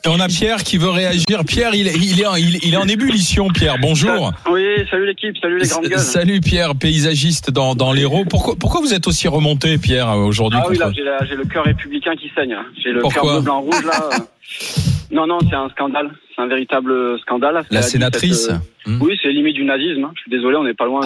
On a Pierre qui veut réagir. Pierre, il est en ébullition. Pierre, bonjour. Oui, salut l'équipe, salut les grandes gueules. Salut Pierre, paysagiste dans l'Hérault. Pourquoi vous êtes aussi remonté, Pierre, aujourd'hui? Ah oui, là, j'ai le cœur républicain qui saigne. J'ai le cœur bleu, blanc, rouge, là. Non, c'est un scandale. C'est un véritable scandale. La sénatrice Oui, c'est limite du nazisme. Je suis désolé, on n'est pas loin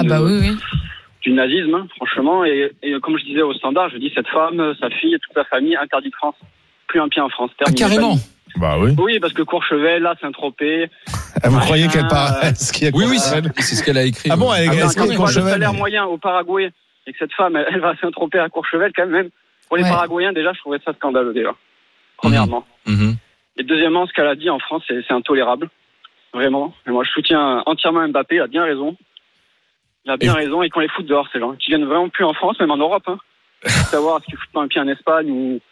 du nazisme, franchement. Et comme je disais au standard, je dis cette femme, sa fille et toute sa famille interdit de France. Plus un pied en France. Ah, carrément. Bah oui. Oui, parce que Courchevel, là, Saint-Tropez. Vous croyez qu'elle parle Oui, c'est ce qu'elle a écrit. Ah bon, elle est quand on voit le salaire moyen au Paraguay et que cette femme, elle va à Saint-Tropez à Courchevel, quand même, pour les Paraguayens, déjà, je trouvais ça scandaleux, déjà. Premièrement. Et deuxièmement, ce qu'elle a dit en France, c'est intolérable. Vraiment. Et moi, je soutiens entièrement Mbappé, il a bien raison. Il a bien raison, et qu'on les fout dehors, ces gens. Qui viennent vraiment plus en France, même en Europe, hein. Savoir est-ce qu'ils foutent pas un pied en Espagne ou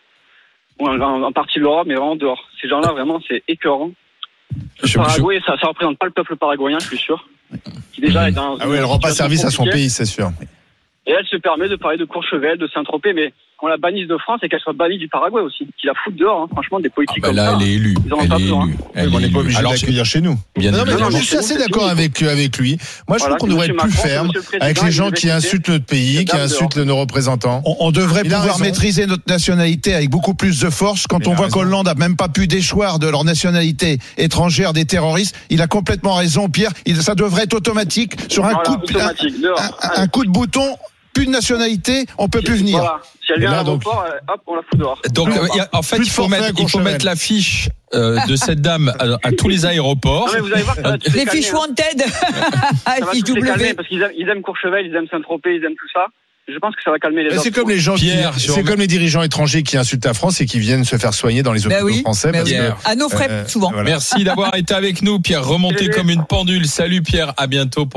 en partie de l'Europe, mais vraiment dehors. Ces gens-là, vraiment, c'est écœurant. Le Paraguay, ça représente pas le peuple paraguayen, je suis sûr. Qui déjà est dans elle rend pas service à son pays, c'est sûr. Et elle se permet de parler de Courchevel, de Saint-Tropez, mais qu'on la bannisse de France et qu'elle soit bannie du Paraguay aussi. Qu'il la foute dehors, hein. Franchement, des politiques comme ça. Elle est élue. Ils en ont pas besoin. On n'est pas obligé de l'accueillir chez nous. Bien non, mais je suis assez d'accord avec lui. Moi, je trouve qu'on devrait être plus ferme avec les gens qui insultent notre pays, qui insultent nos représentants. On devrait pouvoir maîtriser notre nationalité avec beaucoup plus de force. Quand on voit qu'Hollande a même pas pu déchoir de leur nationalité étrangère des terroristes, il a complètement raison, Pierre. Ça devrait être automatique. Sur un coup de bouton, plus de nationalité, on peut plus venir. Voilà. Si elle vient à l'aéroport, hop, on la fout dehors. Donc, en fait, il faut mettre l'affiche de cette dame à tous les aéroports. Non, mais vous allez voir que ça va les fiches wanted. Ça va tous les calmer parce qu'ils aiment Courchevel, ils aiment Saint-Tropez, ils aiment tout ça. Je pense que ça va calmer les autres. C'est comme les gens c'est comme les dirigeants étrangers qui insultent la France et qui viennent se faire soigner dans les hôpitaux français. À nos frais, souvent. Voilà. Merci d'avoir été avec nous, Pierre. Remonté comme une pendule. Salut Pierre, à bientôt.